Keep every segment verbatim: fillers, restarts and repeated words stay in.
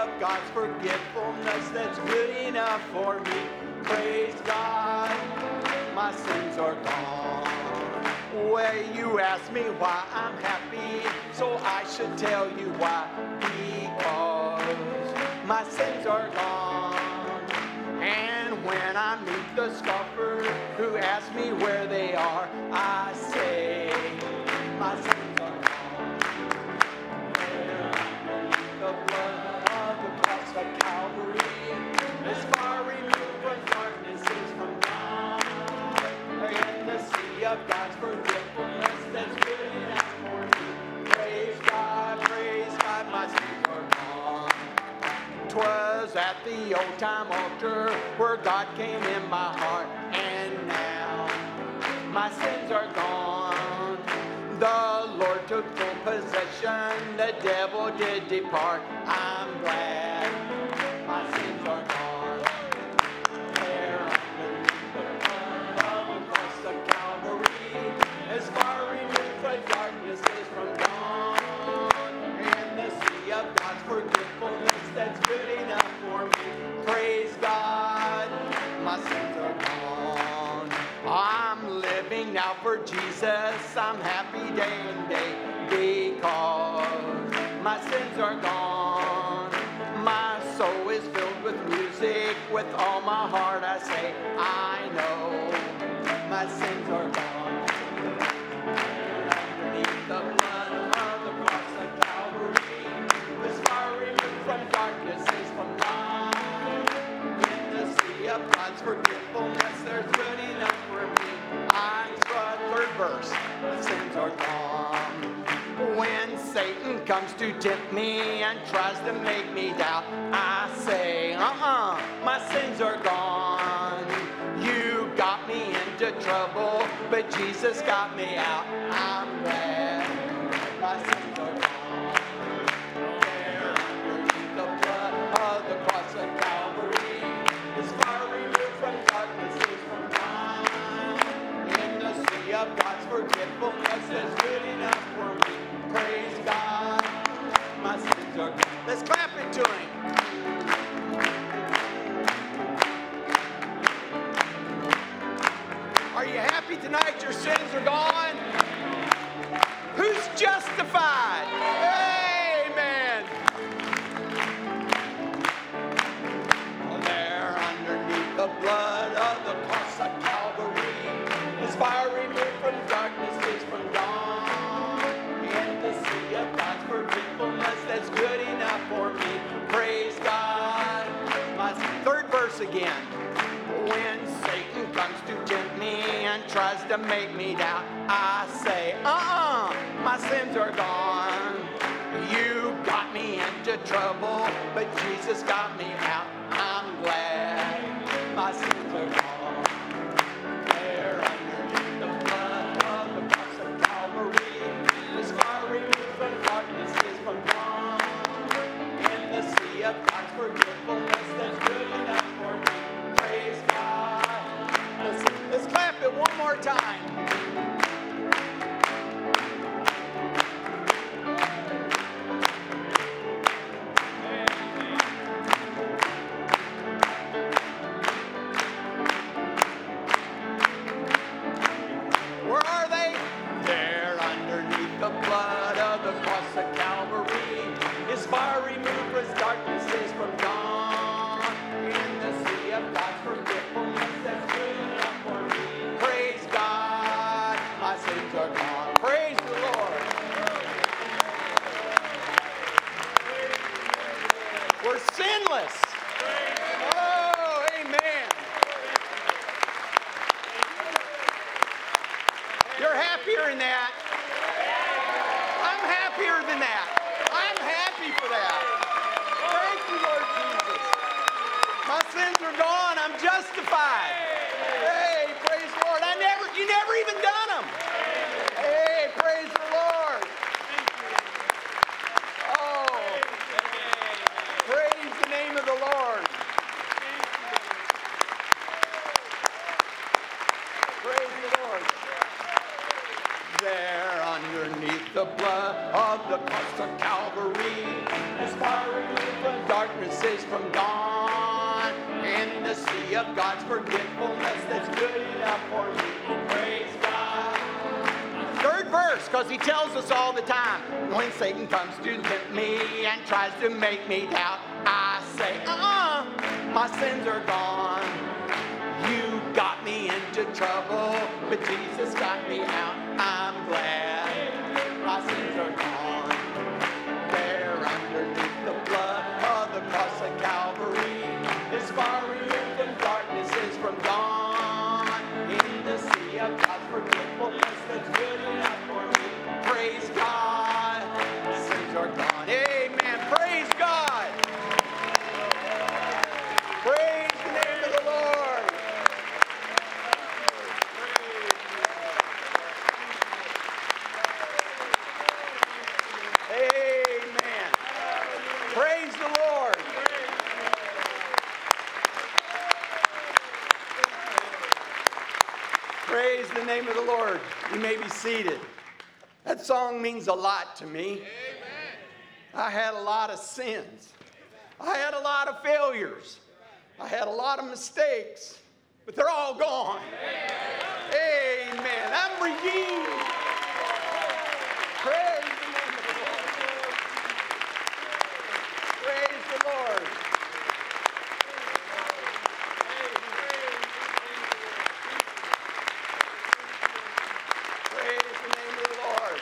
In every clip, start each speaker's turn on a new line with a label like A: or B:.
A: of God's forgetfulness that's good enough for me. Praise God, my sins are gone. Well, you ask me why I'm happy, so I should tell you why. Because my sins are gone. And when I meet the scoffer who asks me where they are, I say, my sins are gone. The blood of the cross of Calvary is far removed from darkness, is from God. In the sea of God's forgetfulness, that's good enough for me. Praise God, praise God, my sins are gone. 'Twas at the old time altar where God came in my heart, and now my sins are gone. The Lord took full possession, the devil did depart. I'm glad my sins are gone. There underneath the blood of the cross of Calvary, as far removed from darkness is from dawn. In the sea of God's forgetfulness, that's good enough for me. Praise God, my sins are gone. I'm living now for Jesus. I'm happy day and day because my sins are gone. My soul is filled with music. With all my heart I say, I know my sins are gone. Underneath the blood of the cross of Calvary, as far removed from darkness is from God. In the sea of God's forgetfulness, there's good enough for me. I'm the third verse, my sins are gone. When Satan comes to tempt me and tries to make me doubt, I say, uh-uh, my sins are gone. You got me into trouble, but Jesus got me out. I'm glad my sins are gone. There underneath the blood of the cross of Calvary, as far removed from darkness is from God. In the sea of God's forgetfulness, is good enough for me. Praise God, my sins are gone. Let's clap it to him. Are you happy tonight your sins are gone? Who's justified? Amen. There underneath the blood of the cross of Calvary, as far removed from darkness is from dawn. In the sea of God's forgetfulness, that's good enough for me. Praise God. My third verse again. When Satan comes to tempt me and tries to make me doubt, I say, uh-uh, my sins are gone. You got me into trouble, but Jesus got me out. I'm glad my sins are gone. There underneath the blood of the cross of Calvary, as far removed from darkness is from dawn. In the sea of God's forgetfulness, that's good enough for me. Praise God. Let's, let's clap it one more time. Where are they? There underneath the blood of the cross of Calvary, as far removed as darkness is from dawn. In the sea of God's forgetfulness, that's good enough for me. Praise God, my sins are gone. Praise the Lord. We're sinless. Oh, amen. You're happier than that. I'm happier than that. I'm happy for that. Thank you, Lord Jesus. My sins are gone. I'm justified. Hey, praise the Lord. I never, you never even done them. Hey, praise the Lord. Oh, praise the name of the Lord. Praise the Lord. There underneath the the blood of the cross of Calvary is far removed from darkness is from dawn. In the sea of God's forgetfulness that's good enough for me. Praise God. Third verse, because he tells us all the time, when Satan comes to tempt me and tries to make me doubt, I say, uh-uh, my sins are gone. You got me into trouble, but Jesus got me out. I'm glad my sins are gone. There underneath the blood of the cross of Calvary is far removed from darkness is from dawn. In the sea of God's forgetfulness that's good enough for me. Praise God. Sins are gone. Amen. Praise God. Praise the name of the Lord. Amen. Praise the Lord. Praise the name of the Lord. You may be seated. That song means a lot to me. I had a lot of sins. I had a lot of failures. I had a lot of mistakes, but they're all gone. Amen. I'm redeemed. Praise the name of the Lord. Praise the Lord. Praise the name of the Lord.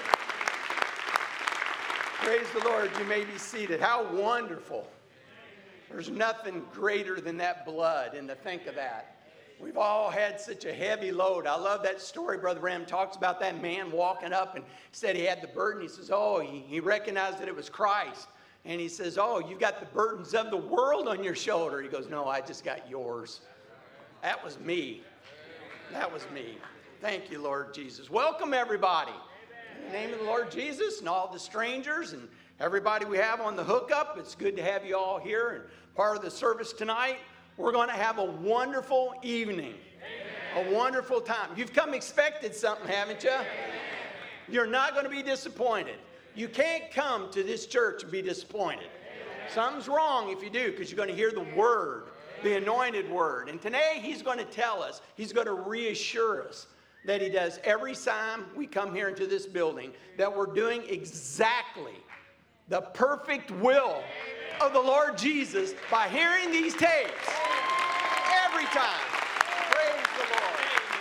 A: Praise the Lord. You may be seated. How wonderful. There's nothing greater than that blood, and to think of that. We've all had such a heavy load. I love that story. Brother Ram talks about that man walking up and said he had the burden. He says, oh, he, he recognized that it was Christ. And he says, oh, you've got the burdens of the world on your shoulder. He goes, no, I just got yours. That was me. That was me. Thank you, Lord Jesus. Welcome, everybody. In the name of the Lord Jesus and all the strangers and everybody we have on the hookup, it's good to have you all here and part of the service tonight. We're going to have a wonderful evening, Amen. A wonderful time. You've come expected something, haven't you? Amen. You're not going to be disappointed. You can't come to this church and be disappointed. Amen. Something's wrong if you do, because you're going to hear the word, the anointed word. And today he's going to tell us, he's going to reassure us that he does every time we come here into this building, that we're doing exactly the perfect will of the Lord Jesus by hearing these tapes every time. Praise the Lord.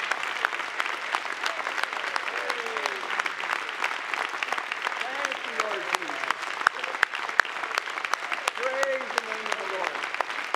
A: Thank you, Lord Jesus. Praise the name of the Lord.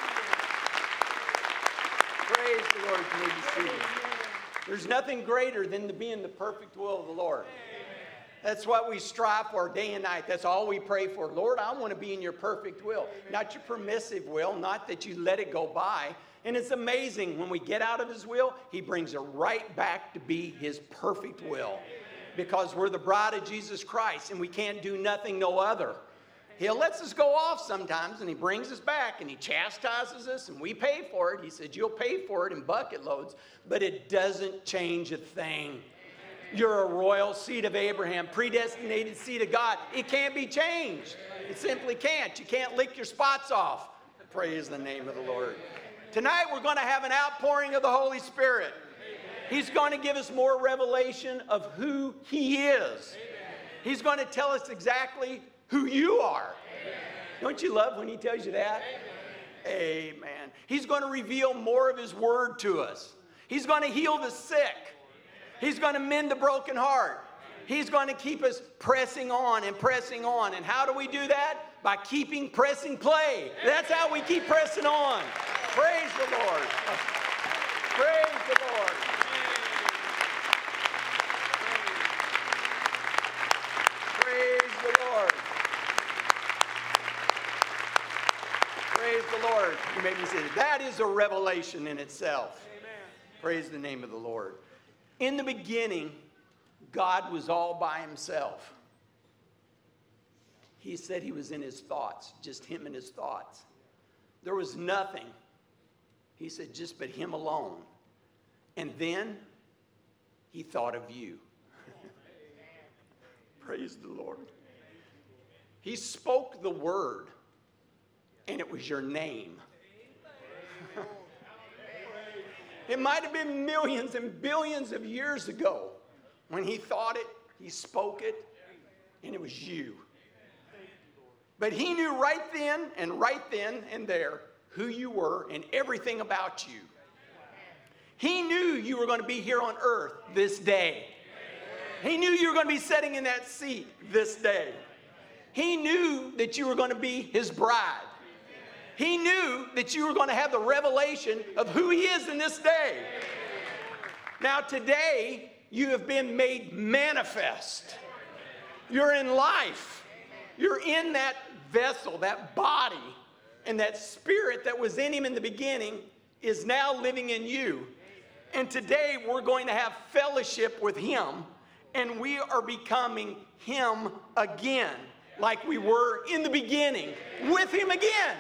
A: Praise the Lord. You may be seated. There's nothing greater than to be in the perfect will of the Lord. That's what we strive for day and night. That's all we pray for. Lord, I want to be in your perfect will, not your permissive will, not that you let it go by. And it's amazing when we get out of his will, he brings it right back to be his perfect will, because we're the bride of Jesus Christ and we can't do nothing no other. He lets us go off sometimes and he brings us back and he chastises us and we pay for it. He said, you'll pay for it in bucket loads, but it doesn't change a thing. You're a royal seed of Abraham, predestinated seed of God. It can't be changed. It simply can't. You can't lick your spots off. Praise the name of the Lord. Tonight we're going to have an outpouring of the Holy Spirit. He's going to give us more revelation of who he is. He's going to tell us exactly who you are. Don't you love when he tells you that? Amen. He's going to reveal more of his word to us. He's going to heal the sick. He's going to mend the broken heart. He's going to keep us pressing on and pressing on. And how do we do that? By keeping pressing play. That's how we keep pressing on. Praise the Lord. Praise the Lord. Praise the Lord. Praise the Lord. You may be seated. That is a revelation in itself. Amen. Praise the name of the Lord. In the beginning, God was all by himself. He said he was in his thoughts, just him and his thoughts. There was nothing. He said just but him alone. And then he thought of you. Praise the Lord. He spoke the word, and it was your name. It might have been millions and billions of years ago when he thought it, he spoke it, and it was you. But he knew right then and right then and there who you were and everything about you. He knew you were going to be here on earth this day. He knew you were going to be sitting in that seat this day. He knew that you were going to be his bride. He knew that you were going to have the revelation of who he is in this day. Now today, you have been made manifest. You're in life. You're in that vessel, that body, and that spirit that was in him in the beginning is now living in you. And today we're going to have fellowship with him, and we are becoming him again, like we were in the beginning, with him again.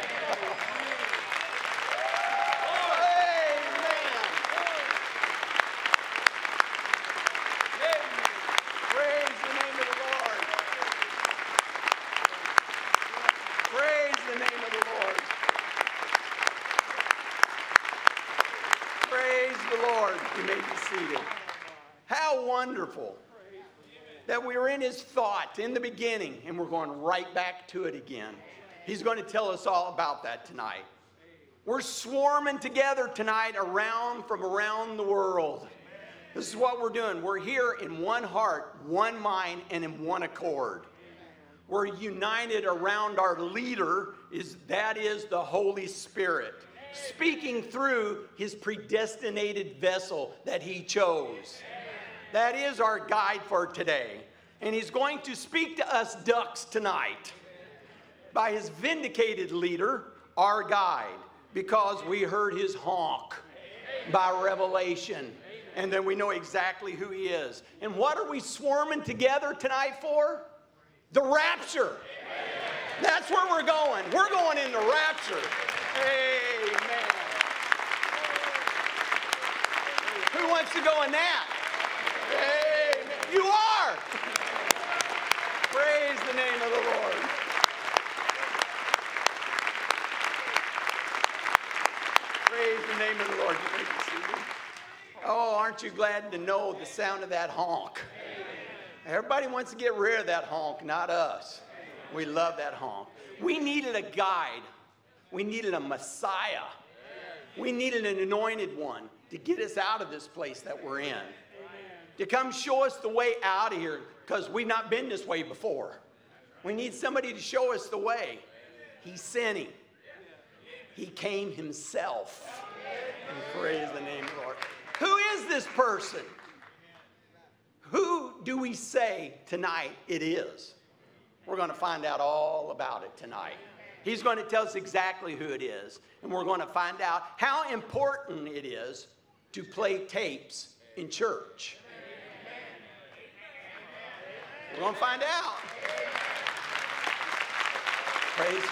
A: Wonderful that we were in his thought in the beginning, and we're going right back to it again. He's going to tell us all about that tonight. We're swarming together tonight around from around the world. This is what we're doing. We're here in one heart, one mind, and in one accord. We're united around our leader, is that is the Holy Spirit, speaking through his predestinated vessel that he chose. That is our guide for today. And he's going to speak to us ducks tonight by his vindicated leader, our guide, because we heard his honk by revelation. And then we know exactly who he is. And what are we swarming together tonight for? The rapture. That's where we're going. We're going in the rapture. Amen. Who wants to go in that? Amen. You are. Praise the name of the Lord. Praise the name of the Lord. You may be seated. Oh, aren't you glad to know the sound of that honk? Everybody wants to get rid of that honk, not us. We love that honk. We needed a guide. We needed a Messiah. We needed an anointed one to get us out of this place that we're in. To come show us the way out of here, because we've not been this way before. We need somebody to show us the way. He sent him. He came himself. And praise the name of the Lord. Who is this person? Who do we say tonight it is? We're going to find out all about it tonight. He's going to tell us exactly who it is. And we're going to find out how important it is to play tapes in church. We're going to find out. Praise.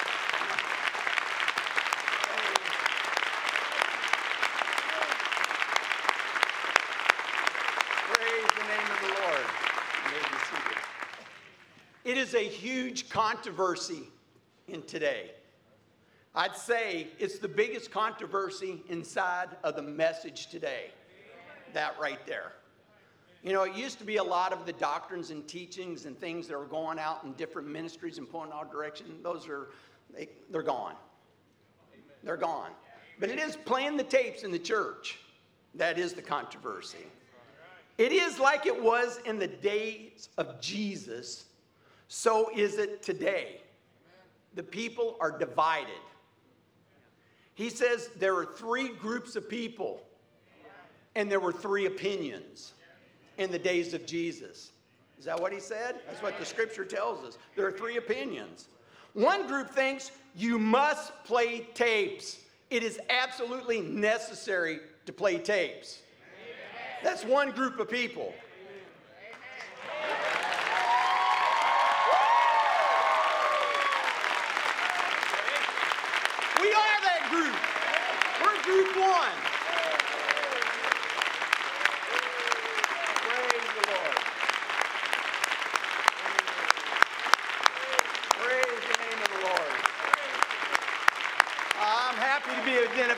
A: Praise the name of the Lord. You may be seated. It is a huge controversy in today. I'd say it's the biggest controversy inside of the message today. That right there. You know, it used to be a lot of the doctrines and teachings and things that were going out in different ministries and pulling all direction. Those are, they, they're gone. They're gone. But it is playing the tapes in the church. That is the controversy. It is like it was in the days of Jesus. So is it today. The people are divided. He says there are three groups of people, and there were three opinions in the days of Jesus. Is that what he said? That's what the scripture tells us. There are three opinions. One group thinks you must play tapes. It is absolutely necessary to play tapes. That's one group of people. We are that group. We're group one. Praise the Lord.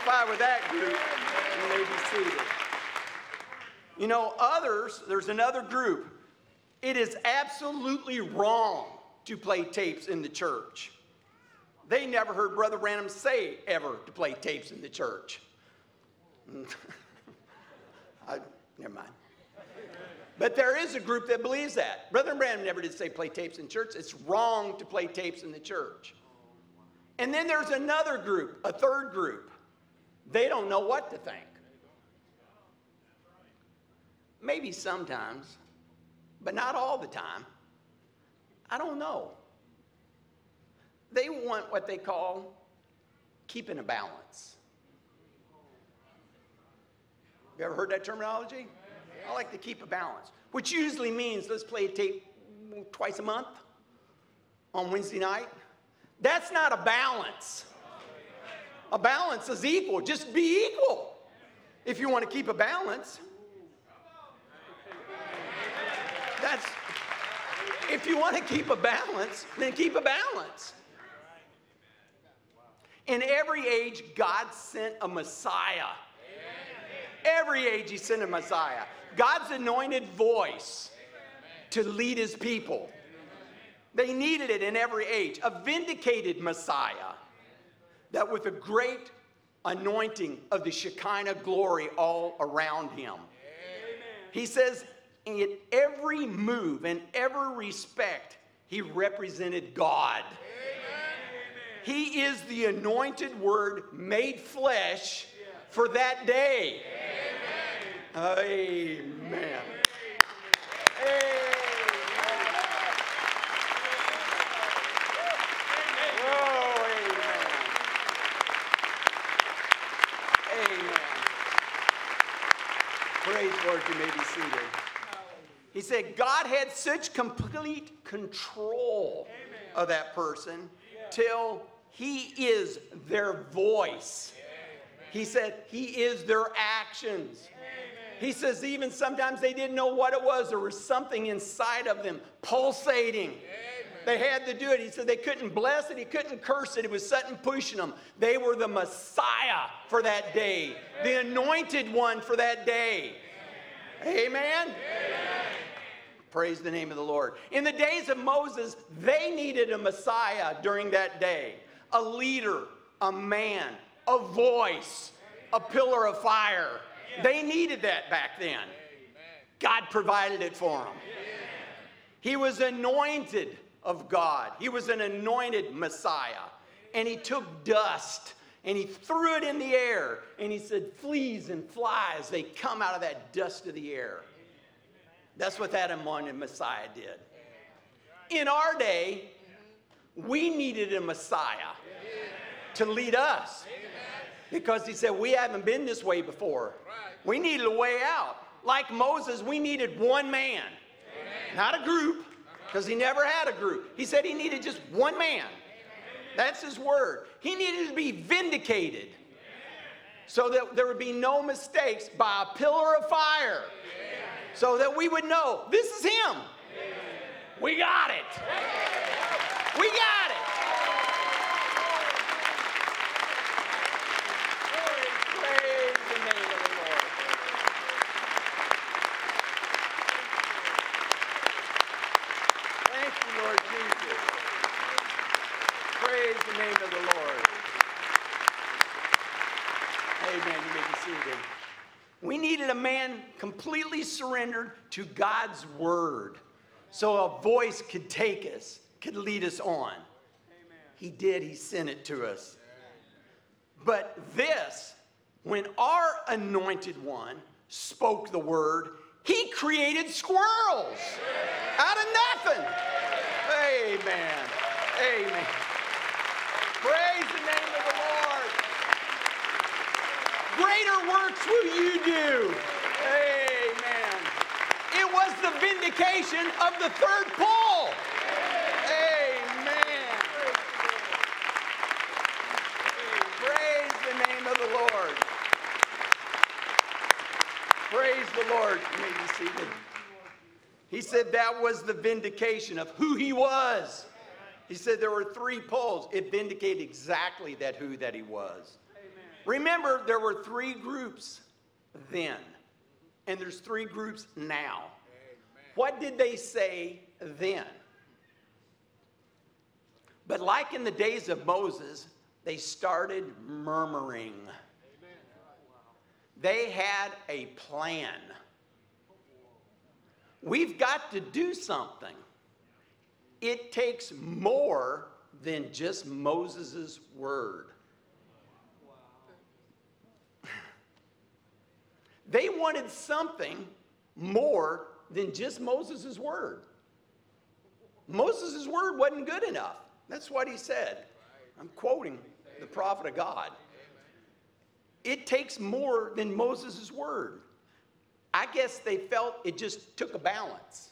A: identify with that group, you may be seated. You know, others, there's another group. It is absolutely wrong to play tapes in the church. They never heard Brother Branham say ever to play tapes in the church. I, never mind. But there is a group that believes that. Brother Branham never did say play tapes in church. It's wrong to play tapes in the church. And then there's another group, a third group. They don't know what to think. Maybe sometimes, but not all the time. I don't know. They want what they call keeping a balance. You ever heard that terminology? I like to keep a balance, which usually means let's play a tape twice a month on Wednesday night. That's not a balance. A balance is equal. Just be equal if you want to keep a balance. That's, if you want to keep a balance, then keep a balance. In every age, God sent a Messiah. Every age, he sent a Messiah. God's anointed voice to lead his people. They needed it in every age. A vindicated Messiah that with a great anointing of the Shekinah glory all around him. He says in every move and every respect, he represented God. He is the anointed word made flesh for that day. Amen. Amen. Amen. Oh, amen. Amen. Praise the Lord, you may be seated. He said God had such complete control amen. Of that person yeah. till he is their voice. Amen. He said he is their actions. Amen. He says even sometimes they didn't know what it was. There was something inside of them pulsating. Amen. They had to do it. He said they couldn't bless it. He couldn't curse it. It was something pushing them. They were the Messiah for that day. The anointed one for that day. Amen. Amen. Praise the name of the Lord. In the days of Moses, they needed a Messiah during that day. A leader, a man, a voice, a pillar of fire. They needed that back then. God provided it for them. He was anointed of God. He was an anointed Messiah. And he took dust and he threw it in the air. And he said, fleas and flies, they come out of that dust of the air. That's what that anointed Messiah did. In our day, we needed a Messiah to lead us. Because he said, we haven't been this way before. We needed a way out. Like Moses, we needed one man. Not a group, because he never had a group. He said he needed just one man. That's his word. He needed to be vindicated so that there would be no mistakes by a pillar of fire. So that we would know, this is him. We got it. We got it. Praise the name of the Lord. Thank you, Lord Jesus. Praise the name of the Lord. Amen. You may be seated. We needed a man completely surrendered to God's word so a voice could take us, could lead us on. Amen. He did. He sent it to us. But this, when our anointed one spoke the word, he created squirrels out of nothing. Amen. Amen. Praise the name of the Lord. Greater works will you do. Amen. It was the vindication of the third pull. Amen. Praise the name of the Lord. Praise the Lord. You may be seated. He said that was the vindication of who he was. He said there were three pulls. It vindicated exactly that who that he was. Remember, there were three groups then, and there's three groups now. What did they say then? But like in the days of Moses, they started murmuring. They had a plan. We've got to do something. It takes more than just Moses' word. They wanted something more than just Moses' word. Moses' word wasn't good enough. That's what he said. I'm quoting the prophet of God. It takes more than Moses' word. I guess they felt it just took a balance.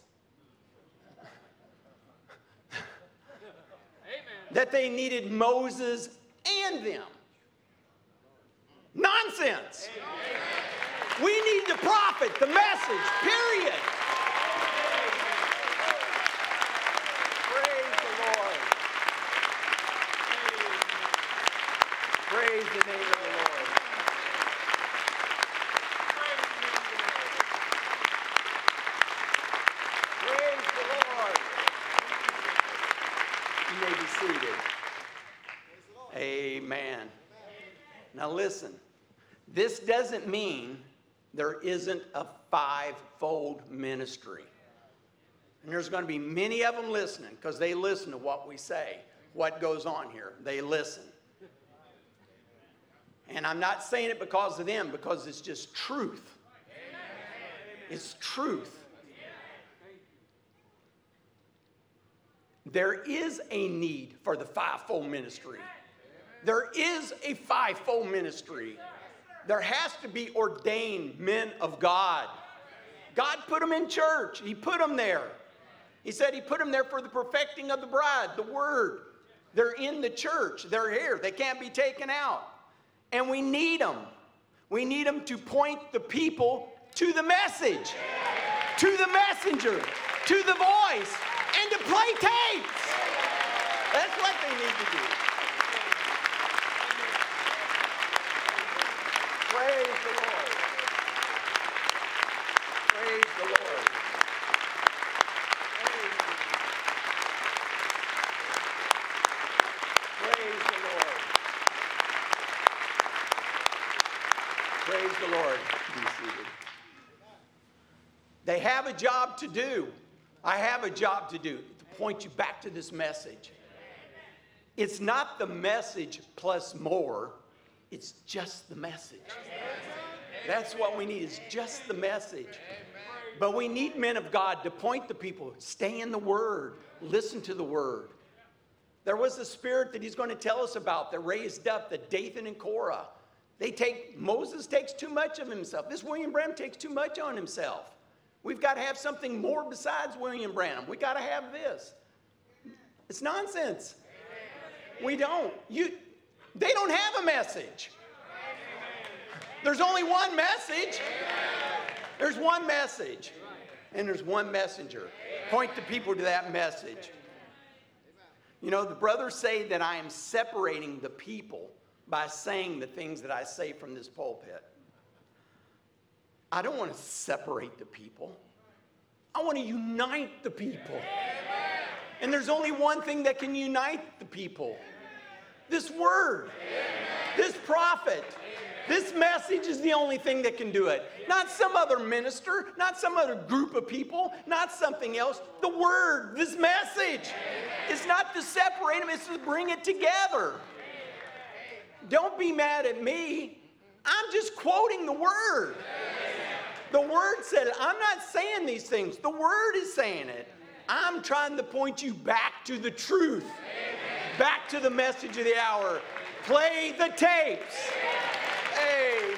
A: That they needed Moses and them. Nonsense. We need the prophet, the message, period. Praise the Lord. Praise the name of the Lord. Praise the Lord. You may be seated. Amen. Now listen, this doesn't mean there isn't a five-fold ministry. And there's going to be many of them listening because they listen to what we say, what goes on here. They listen. And I'm not saying it because of them, because it's just truth. It's truth. There is a need for the five-fold ministry. There is a five-fold ministry. There has to be ordained men of God. God put them in church. He put them there. He said he put them there for the perfecting of the bride, the word. They're in the church. They're here. They can't be taken out. And we need them. We need them to point the people to the message, to the messenger, to the voice, and to play tapes. That's what they need to do. Praise the Lord. Praise the Lord. Praise the Lord. Praise the Lord. Be seated. They have a job to do. I have a job to do, to point you back to this message. It's not the message plus more. It's just the message. That's what we need, is just the message. But we need men of God to point the people. Stay in the Word. Listen to the Word. There was a spirit that he's going to tell us about that raised up the Dathan and Korah. They take, Moses takes too much of himself. This William Branham takes too much on himself. We've got to have something more besides William Branham. We've got to have this. It's nonsense. We don't. You, they don't have a message. There's only one message. There's one message. And there's one messenger. Point the people to that message. You know, the brothers say that I am separating the people by saying the things that I say from this pulpit. I don't want to separate the people. I want to unite the people. And there's only one thing that can unite the people. This word. This prophet. This message is the only thing that can do it. Not some other minister, not some other group of people, not something else. The word, this message. It's not to separate them, it's to bring it together. Don't be mad at me. I'm just quoting the word. The word said it. I'm not saying these things. The word is saying it. I'm trying to point you back to the truth. Back to the message of the hour. Play the tapes. Amen.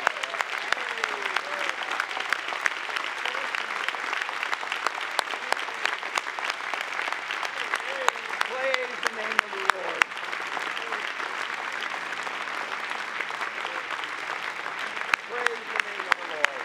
A: Praise the name of the Lord. Praise the name of the Lord.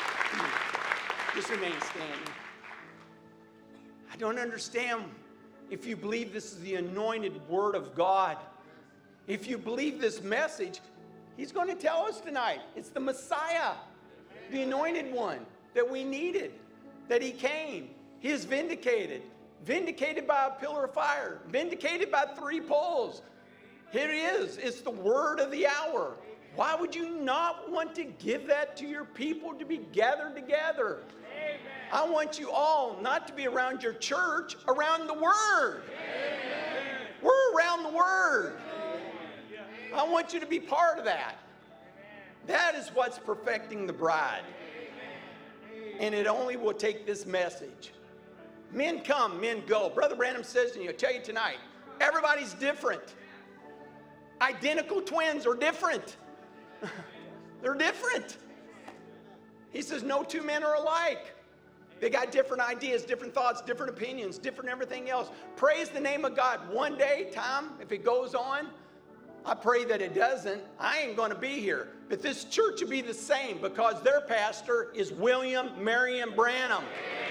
A: Just remain standing. I don't understand
B: if you believe this is the anointed word of God, if you believe this message, he's going to tell us tonight. It's the Messiah, the anointed one that we needed, that he came. He is vindicated. Vindicated by a pillar of fire. Vindicated by three poles. Here he is. It's the word of the hour. Why would you not want to give that to your people to be gathered together? Amen. I want you all not to be around your church, around the Word. Amen. We're around the Word. Amen. I want you to be part of that. That is what's perfecting the bride. And it only will take this message. Men come, men go. Brother Branham says, and he'll tell you tonight, everybody's different. Identical twins are different. They're different. He says no two men are alike. They got different ideas, different thoughts, different opinions, different everything else. Praise the name of God. One day, time, if it goes on, I pray that it doesn't. I ain't going to be here. But this church will be the same because their pastor is William Marion Branham.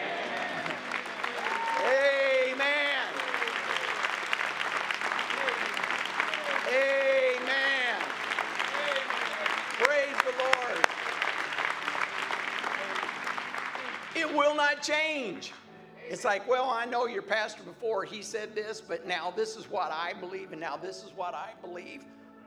B: Amen. Amen. Praise the Lord. It will not change. It's like, well, I know your pastor before, he said this, but now this is what I believe, and now this is what I believe.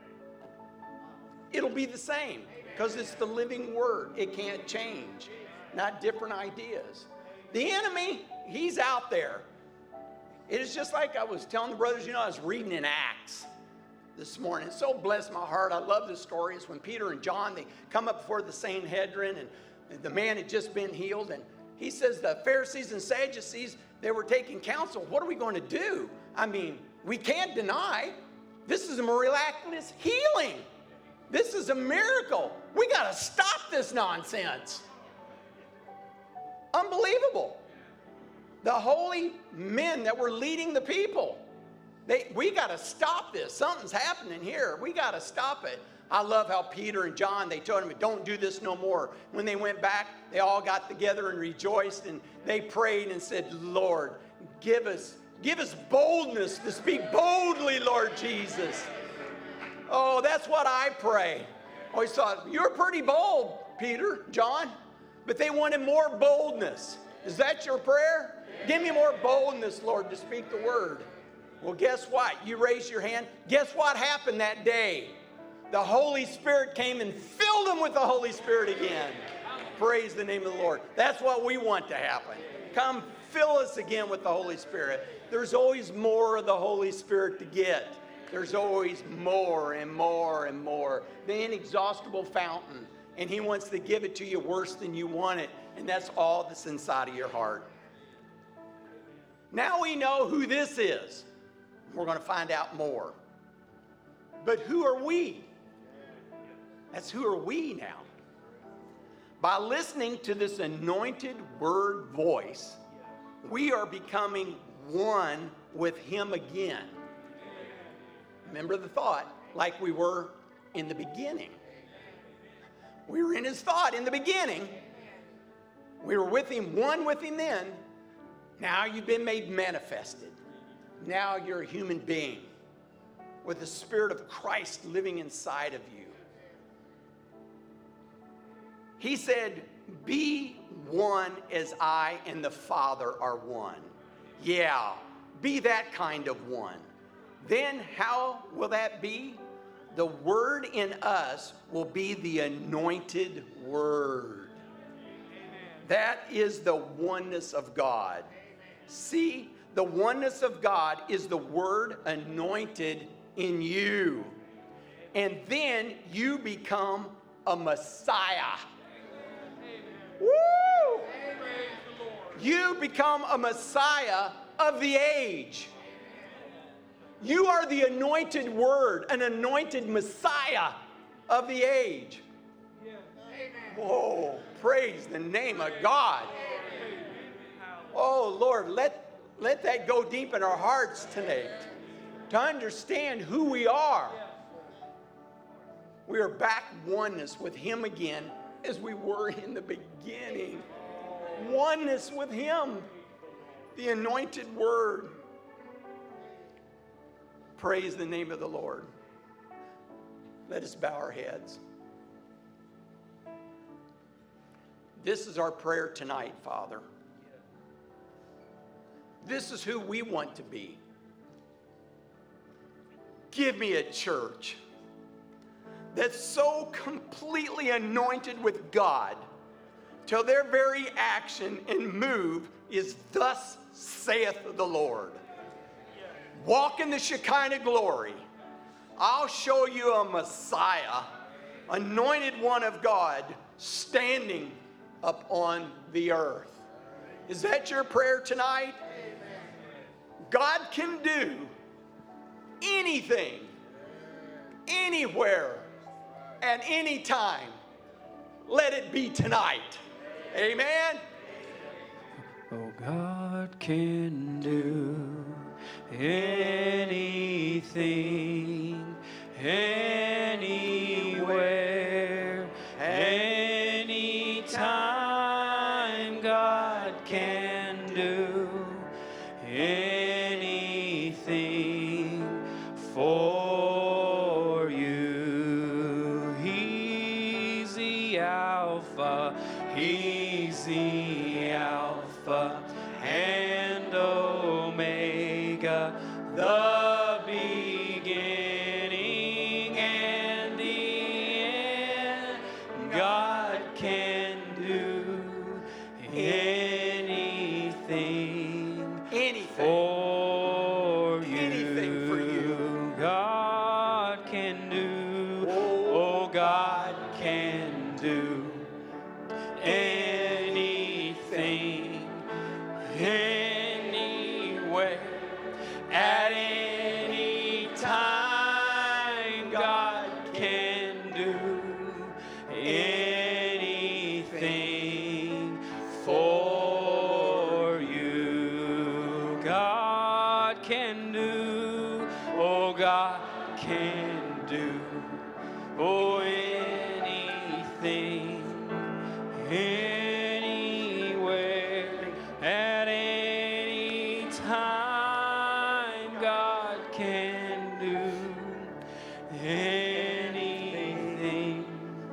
B: It'll be the same because it's the living word. It can't change. Not different ideas. The enemy, he's out there. It is just like I was telling the brothers, you know, I was reading in Acts this morning. It so blessed my heart. I love this story. It's when Peter and John, they come up before the Sanhedrin, and the man had just been healed, and he says the Pharisees and Sadducees, they were taking counsel. What are we going to do? I mean, we can't deny this is a miraculous healing. This is a miracle. We got to stop this nonsense. Unbelievable. The holy men that were leading the people, they, we got to stop this. Something's happening here. We got to stop it. I love how Peter and John, they told him, don't do this no more. When they went back, they all got together and rejoiced, and they prayed and said, Lord, give us, give us boldness to speak boldly, Lord Jesus. Oh, that's what I pray. I always thought, you're pretty bold, Peter, John, but they wanted more boldness. Is that your prayer? Give me more boldness, Lord, to speak the word. Well, guess what? You raise your hand. Guess what happened that day? The Holy Spirit came and filled them with the Holy Spirit again. Praise the name of the Lord. That's what we want to happen. Come fill us again with the Holy Spirit. There's always more of the Holy Spirit to get. There's always more and more and more. The inexhaustible fountain. And he wants to give it to you worse than you want it. And that's all that's inside of your heart. Now we know who this is. We're going to find out more. But who are we? That's who are we now. By listening to this anointed word voice, we are becoming one with him again. Remember the thought, like we were in the beginning. We were in his thought in the beginning. We were with him, one with him then. Now you've been made manifested. Now you're a human being with the Spirit of Christ living inside of you. He said, be one as I and the Father are one. Yeah, be that kind of one. Then how will that be? The word in us will be the anointed word. That is the oneness of God. See, the oneness of God is the word anointed in you. And then you become a Messiah. Woo! You become a Messiah of the age. You are the anointed word, an anointed Messiah of the age. Whoa, praise the name of God. Oh, Lord, let, let that go deep in our hearts tonight to understand who we are. We are back oneness with him again as we were in the beginning. Oneness with him, the anointed word. Praise the name of the Lord. Let us bow our heads. This is our prayer tonight, Father. This is who we want to be. Give me a church that's so completely anointed with God till their very action and move is thus saith the Lord. Walk in the Shekinah glory. I'll show you a Messiah, anointed one of God, standing upon the earth. Is that your prayer tonight? God can do anything, anywhere, at any time. Let it be tonight. Amen.
A: Oh, God can do anything, anywhere, anytime. God can do anything for you. He's the Alpha, He's the Alpha and Omega, the beginning and the end. God can do anything,
B: Anything.
A: for you.
B: Anything for you.
A: God can do. Oh, God can do anything, anywhere, at any time. God can do anything for you. God can do, oh, God can do, oh, anything, anywhere, at any time. God can do anything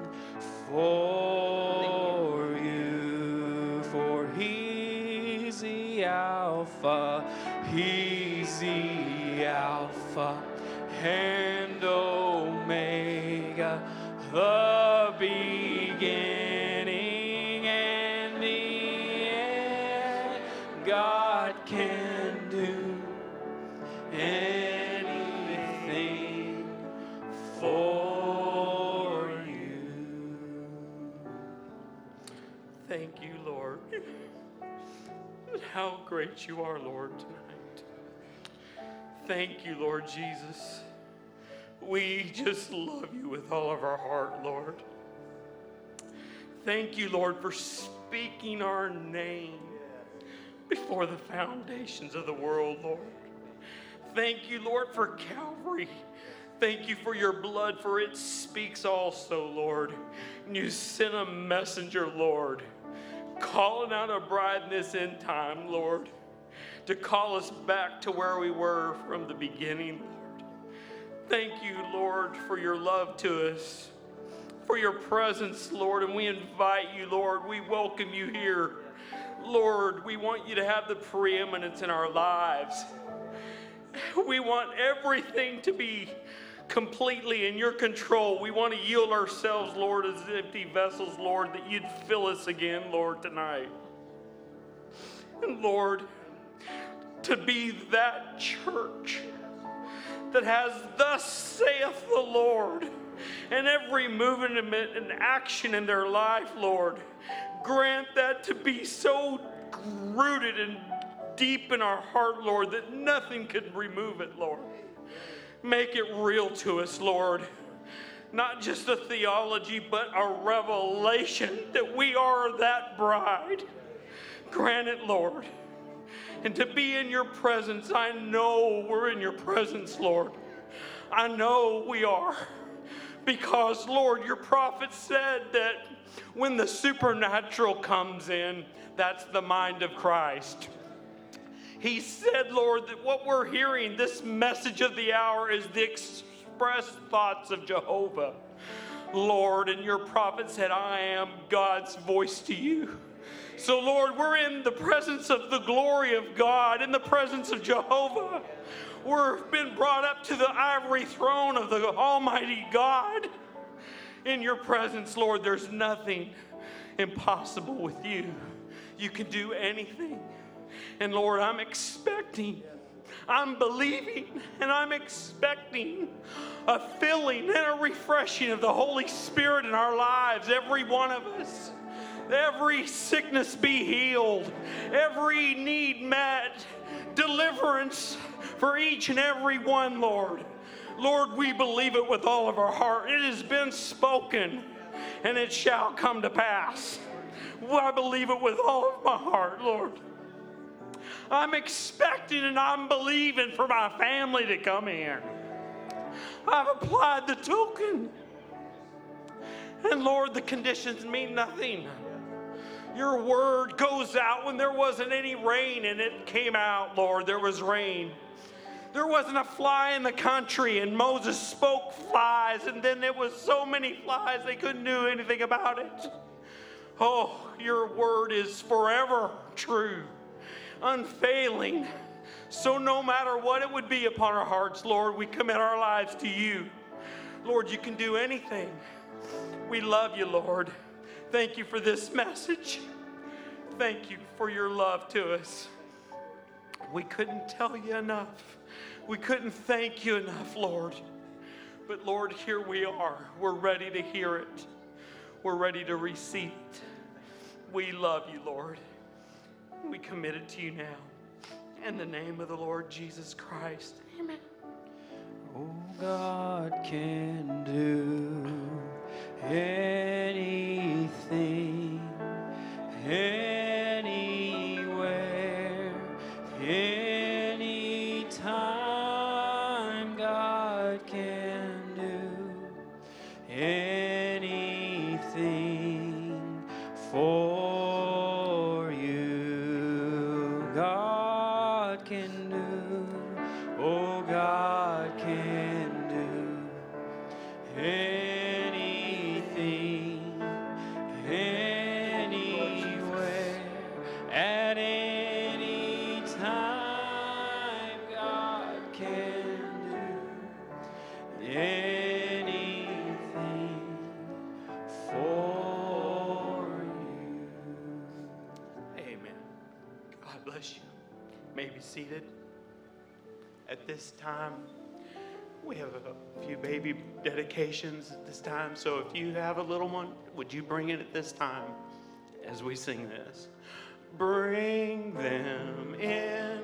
A: for you. For He's the Alpha, He's the Alpha and Omega, the beginning and the end. God can do anything for you.
C: Thank you, Lord. How great you are, Lord, tonight. Thank you, Lord Jesus. We just love you with all of our heart, Lord. Thank you, Lord, for speaking our name before the foundations of the world, Lord. Thank you, Lord, for Calvary. Thank you for your blood, for it speaks also, Lord. And you sent a messenger, Lord, calling out a bride in this end time, Lord, to call us back to where we were from the beginning, Lord. Thank you, Lord, for your love to us, for your presence, Lord, and we invite you, Lord. We welcome you here. Lord, we want you to have the preeminence in our lives. We want everything to be completely in your control. We want to yield ourselves, Lord, as empty vessels, Lord, that you'd fill us again, Lord, tonight. And Lord, to be that church that has thus saith the Lord in every movement and action in their life, Lord. Grant that to be so rooted and deep in our heart, Lord, that nothing could remove it, Lord. Make it real to us, Lord. Not just a theology, but a revelation that we are that bride. Grant it, Lord. And to be in your presence, I know we're in your presence, Lord. I know we are. Because, Lord, your prophet said that when the supernatural comes in, that's the mind of Christ. He said, Lord, that what we're hearing, this message of the hour, is the expressed thoughts of Jehovah. Lord, and your prophet said, I am God's voice to you. So, Lord, we're in the presence of the glory of God, in the presence of Jehovah. We've been brought up to the ivory throne of the Almighty God. In your presence, Lord, there's nothing impossible with you. You can do anything. And Lord, I'm expecting, I'm believing, and I'm expecting a filling and a refreshing of the Holy Spirit in our lives, every one of us. Every sickness be healed, every need met, deliverance for each and every one, Lord. Lord, we believe it with all of our heart. It has been spoken, and it shall come to pass. Well, I believe it with all of my heart, Lord. I'm expecting and I'm believing for my family to come here. I've applied the token. And Lord, the conditions mean nothing. Your word goes out when there wasn't any rain, and it came out, Lord. There was rain. There wasn't a fly in the country, and Moses spoke flies, and then there was so many flies they couldn't do anything about it. Oh, your word is forever true, unfailing. So no matter what it would be upon our hearts, Lord, we commit our lives to you. Lord, you can do anything. We love you, Lord. Thank you for this message. Thank you for your love to us. We couldn't tell you enough. We couldn't thank you enough, Lord. But Lord, here we are. We're ready to hear it. We're ready to receive it. We love you, Lord. We commit it to you now. In the name of the Lord Jesus Christ. Amen.
A: Oh, God can do anything, anywhere, anytime. God can do anything for you. God can do, oh, God can do anything, anywhere, at any time. God can do anything for you.
C: Amen. God bless you. May be seated. At this time, we have a few baby dedications at this time. So if you have a little one, would you bring it at this time as we sing this? Bring them in.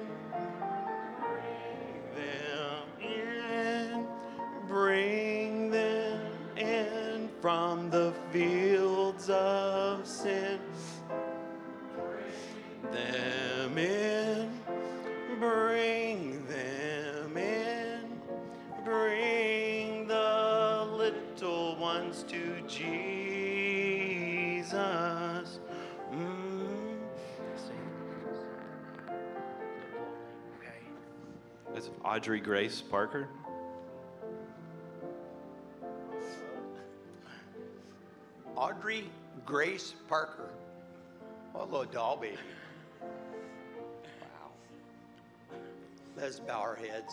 C: Bring them in. Bring them in from the fields of sin. Them in. Bring them in. Bring the little ones to Jesus. Mm. Okay.
D: That's Audrey Grace Parker.
B: Audrey Grace Parker. Oh, little doll baby. Wow. Let's bow our heads.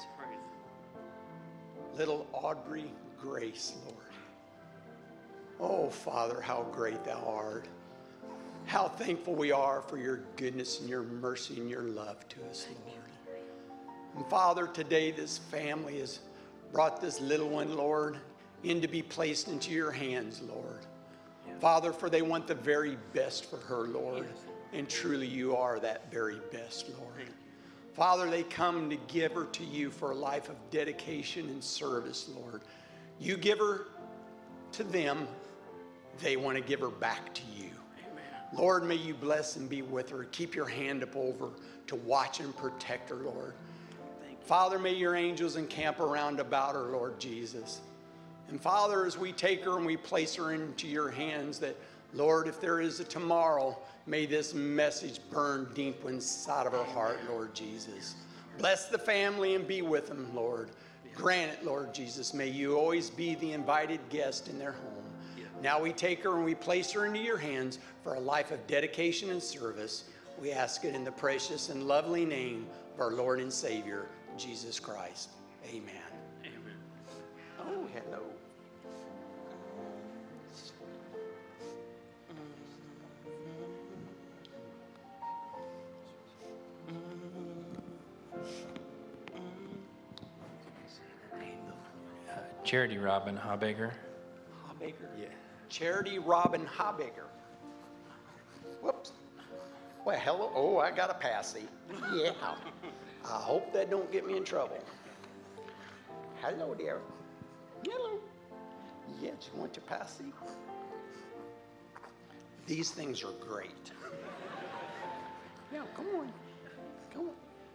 B: Little Audrey Grace, Lord. Oh, Father, how great thou art. How thankful we are for your goodness and your mercy and your love to us, Lord. And Father, today this family has brought this little one, Lord, in to be placed into your hands, Lord. Father, for they want the very best for her, Lord. And truly you are that very best, Lord. Father, they come to give her to you for a life of dedication and service, Lord. You give her to them, they want to give her back to you. Amen. Lord, may you bless and be with her. Keep your hand up over to watch and protect her, Lord. Father, may your angels encamp around about her, Lord Jesus. And Father, as we take her and we place her into your hands, that, Lord, if there is a tomorrow, may this message burn deep inside of our heart, Lord Jesus. Bless the family and be with them, Lord. Grant it, Lord Jesus. May you always be the invited guest in their home. Now we take her and we place her into your hands for a life of dedication and service. We ask it in the precious and lovely name of our Lord and Savior, Jesus Christ. Amen.
C: Amen.
B: Oh, hello.
E: Charity Robin Habeger.
B: Habeger? Yeah. Charity Robin Habeger. Whoops. Well, hello. Oh, I got a passy. Yeah. I hope that don't get me in trouble. Hello, dear. Hello. Yes, you want your passy? These things are great. Yeah, come on. Come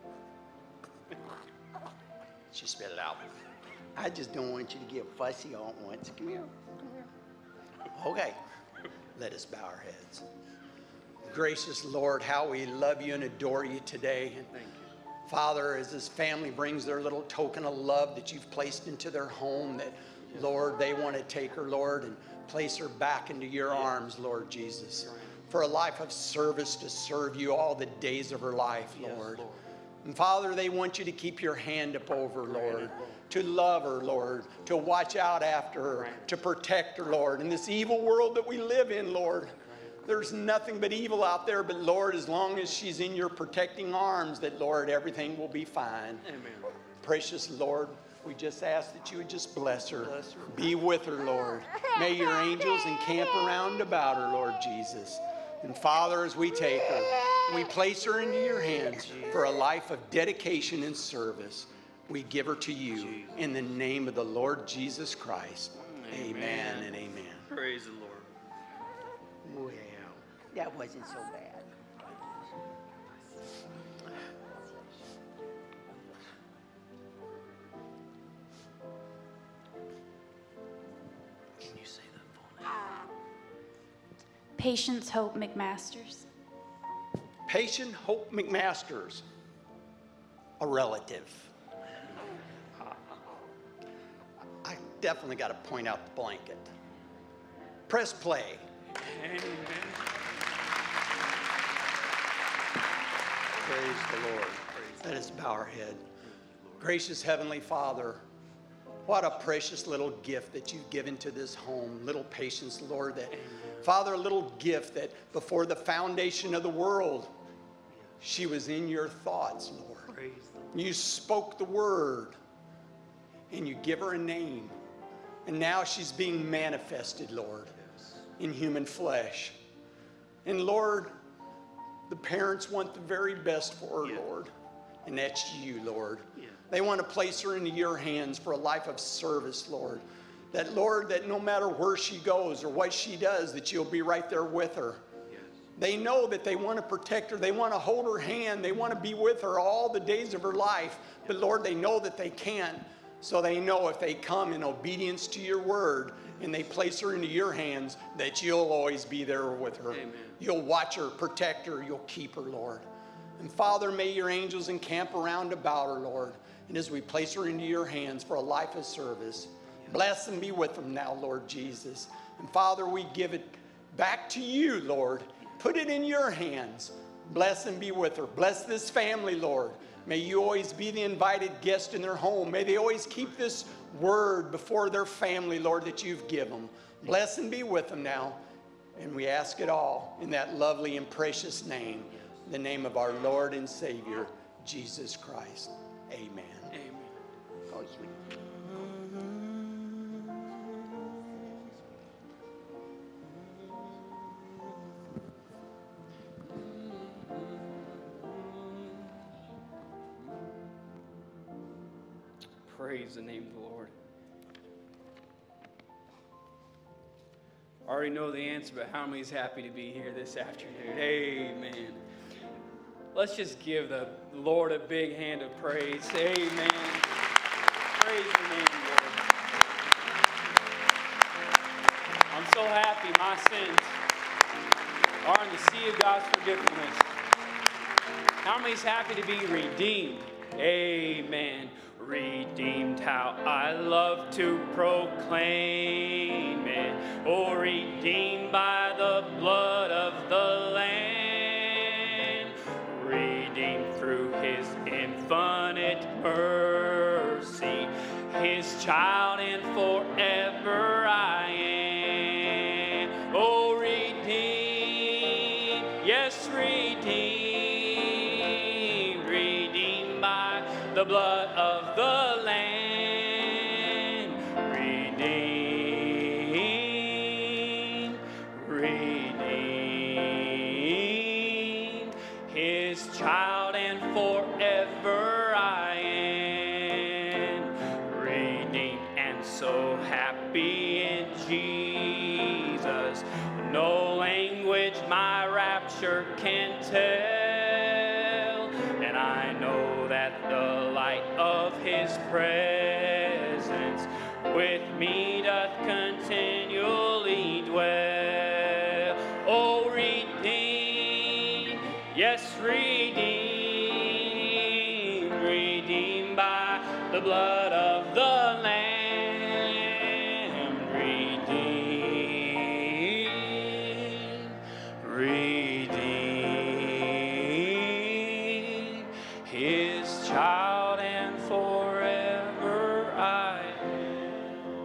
B: on. She spit it out. I just don't want you to get fussy all at once. Come here. Come here. Okay. Let us bow our heads. Gracious Lord, how we love you and adore you today. And
C: Thank you.
B: Father, as this family brings their little token of love that you've placed into their home, that, Lord, they want to take her, Lord, and place her back into your arms, Lord Jesus, for a life of service to serve you all the days of her life,
C: Yes,
B: Lord.
C: Lord.
B: And Father, they want you to keep your hand up over, Lord, to love her, Lord, to watch out after her, to protect her, Lord. In this evil world that we live in, Lord, there's nothing but evil out there, but Lord, as long as she's in your protecting arms, that, Lord, everything will be fine.
C: Amen.
B: Precious Lord, we just ask that you would just bless her.
C: Bless her.
B: Be with her, Lord. May your angels encamp around about her, Lord Jesus. And Father, as we take her, we place her into your hands for a life of dedication and service. We give her to you in the name of the Lord Jesus Christ. Amen,
C: Amen.
B: and amen.
C: Praise the Lord.
B: Well, that wasn't so bad. Can you say the full name?
F: Patience Hope McMasters.
B: Patient Hope McMasters, a relative. I definitely got to point out the blanket. Press play.
C: Amen.
B: Praise the Lord. Let us bow our head. Gracious Heavenly Father, what a precious little gift that you've given to this home. Little patience, Lord. That, Father, a little gift that before the foundation of the world, she was in your thoughts, Lord.
C: Praise the Lord.
B: You spoke the word and you give her a name. And now she's being manifested, Lord, in human flesh. And Lord, the parents want the very best for her,
C: Yeah.
B: Lord. And that's you, Lord.
C: Yeah.
B: They want to place her into your hands for a life of service, Lord. That, Lord, that no matter where she goes or what she does, that you'll be right there with her.
C: Yes.
B: They know that they want to protect her. They want to hold her hand. They want to be with her all the days of her life. But Lord, they know that they can't. So they know if they come in obedience to your word and they place her into your hands, that you'll always be there with her.
C: Amen.
B: You'll watch her, protect her. You'll keep her, Lord. And Father, may your angels encamp around about her, Lord. And as we place her into your hands for a life of service, bless and be with them now, Lord Jesus. And Father, we give it back to you, Lord. Put it in your hands. Bless and be with her. Bless this family, Lord. May you always be the invited guest in their home. May they always keep this word before their family, Lord, that you've given them. Bless and be with them now. And we ask it all in that lovely and precious name, the name of our Lord and Savior, Jesus Christ. Amen.
C: Amen.
B: Oh, sweet.
C: Praise the name of the Lord. I already know the answer, but how many is happy to be here this afternoon? Amen. Let's just give the Lord a big hand of praise. Amen. Praise the name, Lord. I'm so happy my sins
A: God's forgetfulness. How many's happy to be redeemed? Amen. Redeemed, how I love to proclaim it. Oh, redeemed by the blood of the Lamb. Redeemed through his infinite mercy. His child and forever I am. Oh, redeemed, yes, redeemed. Redeemed by the blood of the Lamb. Redeemed, redeemed. His child and forever I am. Redeemed and so happy in Jesus. No language my rapture can tell. And I know that the light of his presence with me doth continually dwell. Oh, redeemed, yes, redeemed, redeemed by the blood of the Lamb. Redeemed, redeemed, his child and forever I am.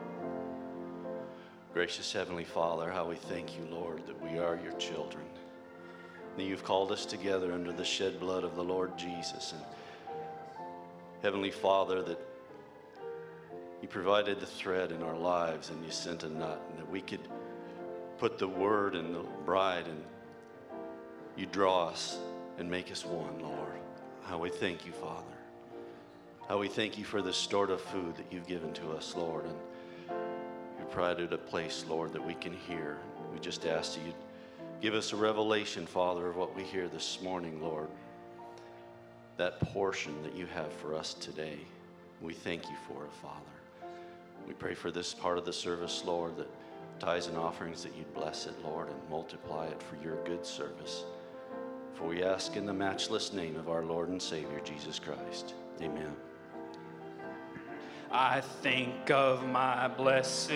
F: Gracious Heavenly Father, how we thank you, Lord, that we are your children. That you've called us together under the shed blood of the Lord Jesus. And Heavenly Father, that you provided the thread in our lives and you sent a nut, and that we could put the word in the bride, and you draw us and make us one, Lord. How we thank you, Father. How we thank you for the stored of food that you've given to us, Lord. And you provided a place, Lord, that we can hear. We just ask that you give us a revelation, Father, of what we hear this morning, Lord. That portion that you have for us today. We thank you for it, Father. We pray for this part of the service, Lord, that tithes and offerings, that you'd bless it, Lord, and multiply it for your good service. For we ask in the matchless name of our Lord and Savior, Jesus Christ. Amen.
A: I think of my blessed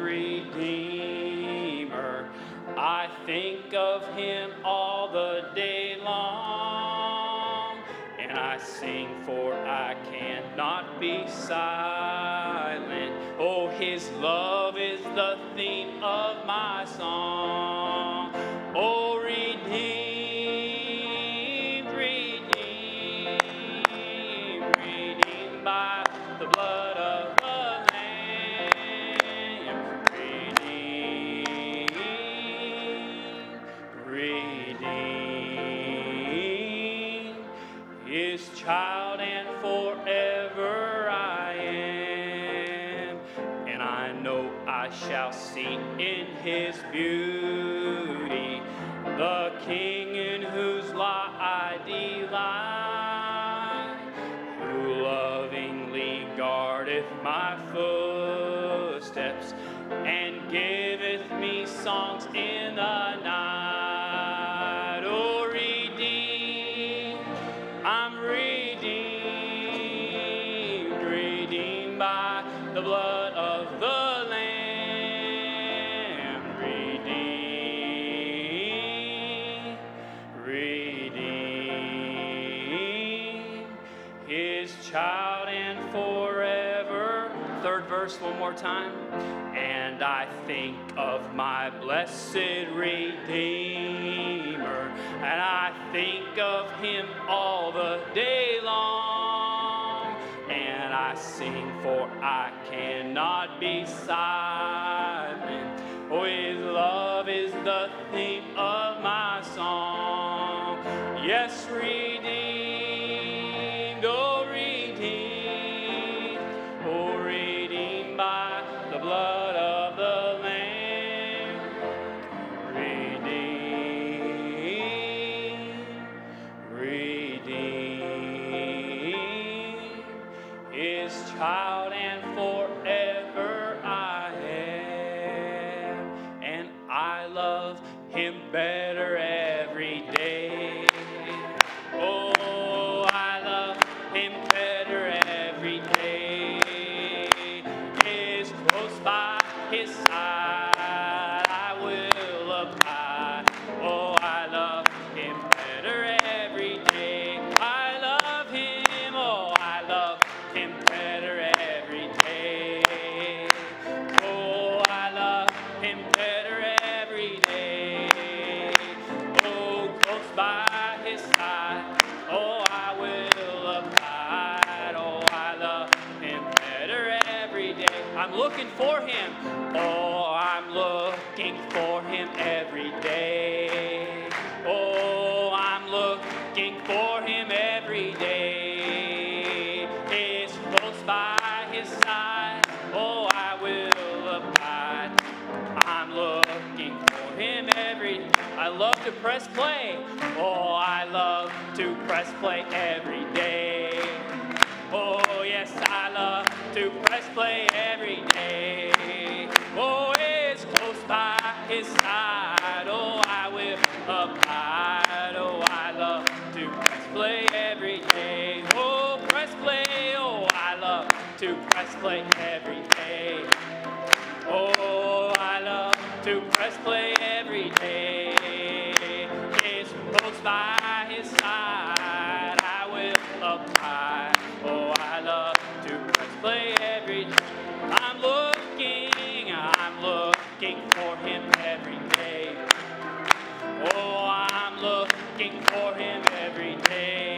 A: Redeemer. I think of him all the day long. And I sing, for I cannot be silent. Oh, his love is the theme of my song. Oh, redeemed, redeemed, redeemed by the blood of the Lamb. Redeemed, redeemed, his child and forever I am. And I know I shall see in his beauty the King in whose law I delight, who lovingly guardeth my footsteps and giveth me songs in the night. Oh, redeemed, I'm redeemed, redeemed by the blood of the Lamb. Redeemed, redeemed, his child and forever. Third verse one more time. And I think of my blessed Redeemer, and I think of him all the day long. And I sing, for I cannot be silent. Oh, his love is the theme of my song. Yes, redeemed, oh, redeemed, oh, redeemed by the blood of the Lamb. Redeemed, redeemed, his child and forever I am. And I love him better every
C: for him. Oh, I'm looking for him every day. Oh, I'm looking for him every day. He's close by his side. Oh, I will abide. I'm looking for him every day. I love to press play. Oh, I love to press play every day. Oh, yes, I love to press play every day. Oh, it's close by his side. Oh, I will abide. Oh, I love to press play every day. Oh, press play. Oh, I love to press play every day. Oh, I love to press play every day. It's close by his side. I will abide. Oh, I love to press play every day. I'm looking, I'm looking for him every day. Oh, I'm looking for him every day.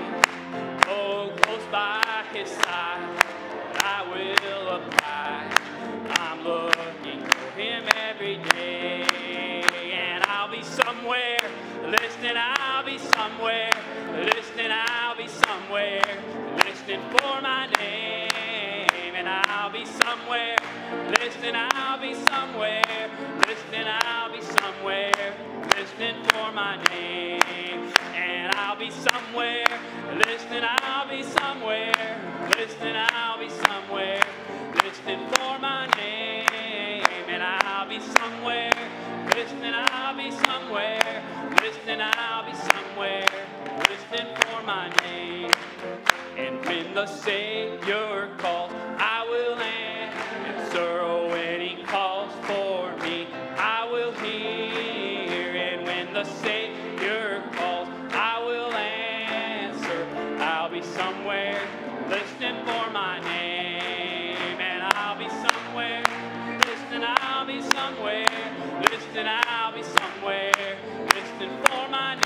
C: Oh, close by his side, I will abide. I'm looking for him every day. And I'll be somewhere, listening, I'll be somewhere, listening, I'll be somewhere, listening for my name. And I'll be somewhere, listening, I'll be somewhere, listening, I'll be somewhere, listening for my name. And I'll be somewhere, listening, I'll be somewhere, listening, I'll be somewhere, listening for my name. And I'll be somewhere, listening, I'll be somewhere, listening, I'll be somewhere, listening for my name. And when the Savior calls, I will answer. When he calls for me, I will hear. And when the Savior calls, I will answer. I'll be somewhere, listening for my name. And I'll be somewhere, listening, I'll be somewhere, listening, I'll be somewhere, listening for my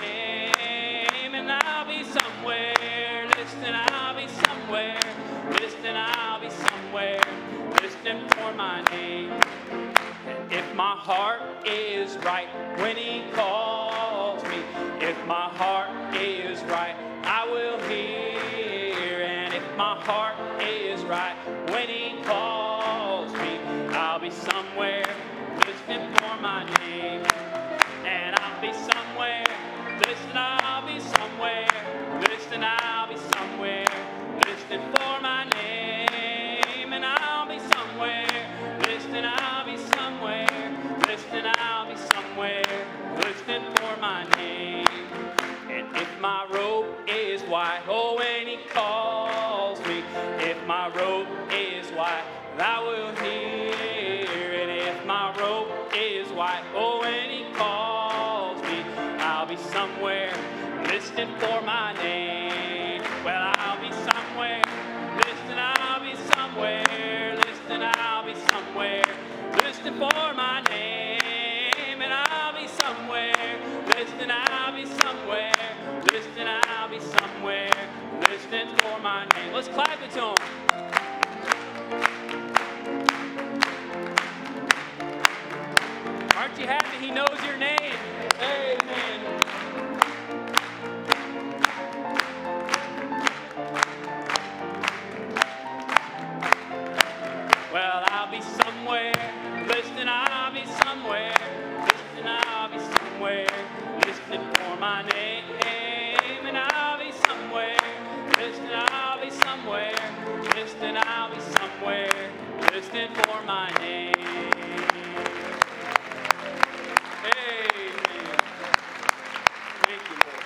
C: name. And I'll be somewhere, listening, I'll be somewhere, listening, I'll be somewhere, listening for my name. And if my heart is right when he calls me, if my heart is right, I will hear. And if my heart is right when he calls me, I'll be somewhere, listening for my name. And I'll be somewhere, listening, I'll be somewhere, listening, I'll be somewhere, listening for my name. And I'll be somewhere, listening, I'll be somewhere, listening, I'll be somewhere, listening for my name. And if my robe is white, oh, when he calls me, if my robe is white, I will hear. And if my robe is white, oh, when he calls me, I'll be somewhere, listening for my name. Well, I'll be somewhere, listening, I'll be somewhere, listening, I'll be somewhere, listening for my name. And I'll be somewhere, listening, I'll be somewhere, listening, I'll be somewhere, listening for my name. Let's clap it to him. Aren't you happy he knows your name? Amen. Well, I'll be somewhere, listening, I'll be somewhere, listening, I'll be somewhere, listening for my name. And I'll be somewhere, listening, I'll be somewhere, listening, I'll be somewhere, listening for my name. Amen. Thank you, Lord.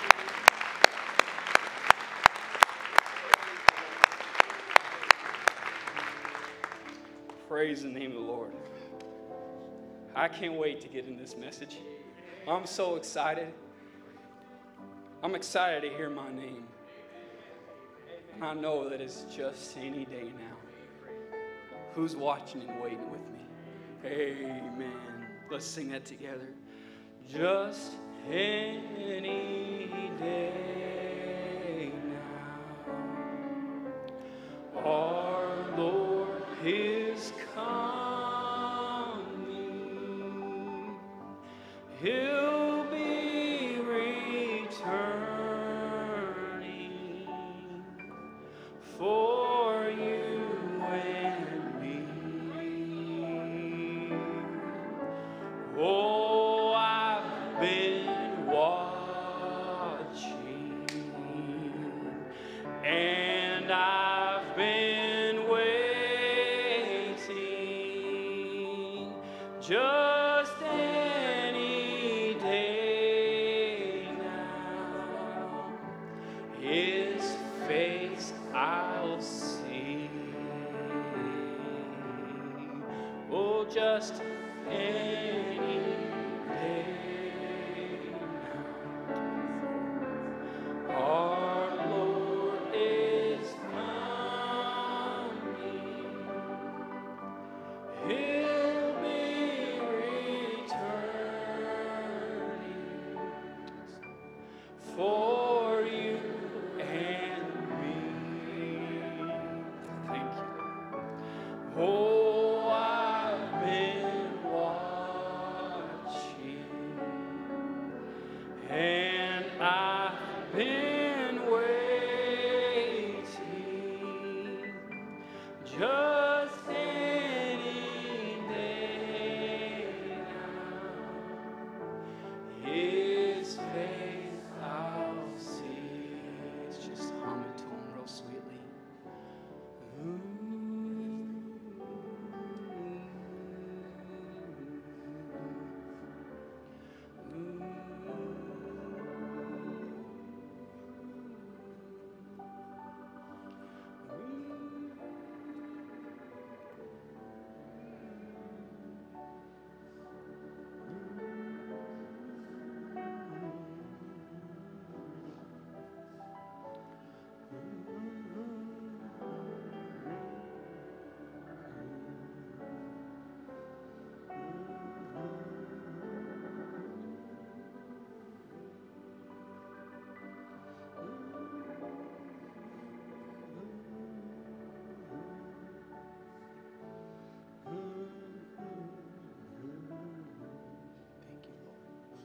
C: Praise the name of the Lord. I can't wait to get in this message. I'm so excited. I'm excited to hear my name. And I know that it's just any day now. Who's watching and waiting with me? Amen. Let's sing that together. Just any day now. Our Lord
A: is coming. He'll be returning for you and me. Oh, I've been watching, and I've been waiting, just any day now. His face I'll see. Oh, just any day now. Our Lord is coming. He'll be returning for you and me. Thank you. Oh, I've been watching, and I've been waiting, just any day now. His face I'll see. Let's just hum it to him real sweetly. Thank you, Lord.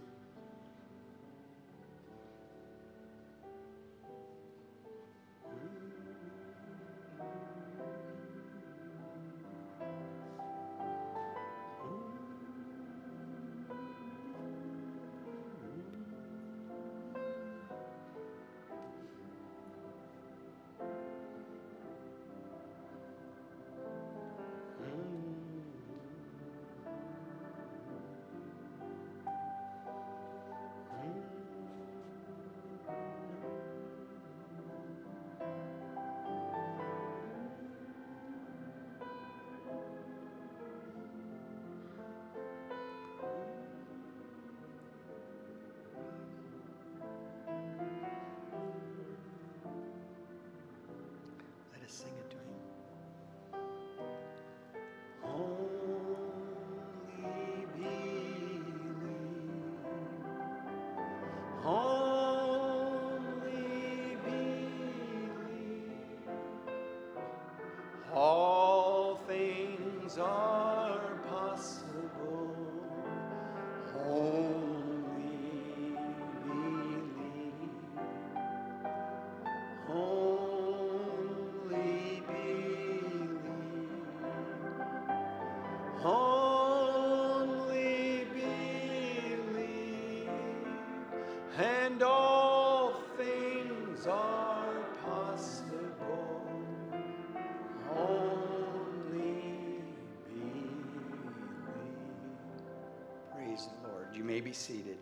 A: Let us sing it to him. Only believe, only believe, all things are possible. Only believe, only believe, only believe, and all things are possible. Only believe. Praise the Lord. You may be seated.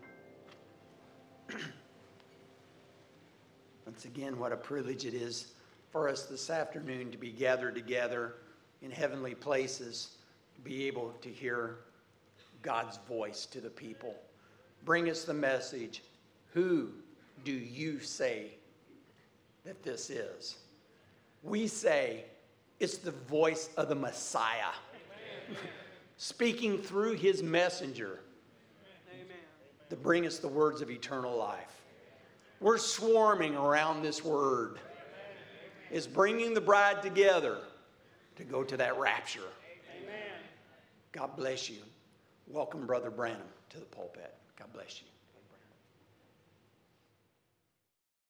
A: Once again, what a privilege it is for us this afternoon to be gathered together in heavenly places, to be able to hear God's voice to the people. Bring us the message, who do you say that this is? We say it's the voice of the Messiah, speaking through his messenger to bring us the words of eternal life. We're swarming around this word. It's bringing the bride together
B: to go to that rapture. Amen. God bless you. Welcome Brother Branham to the pulpit. God bless you.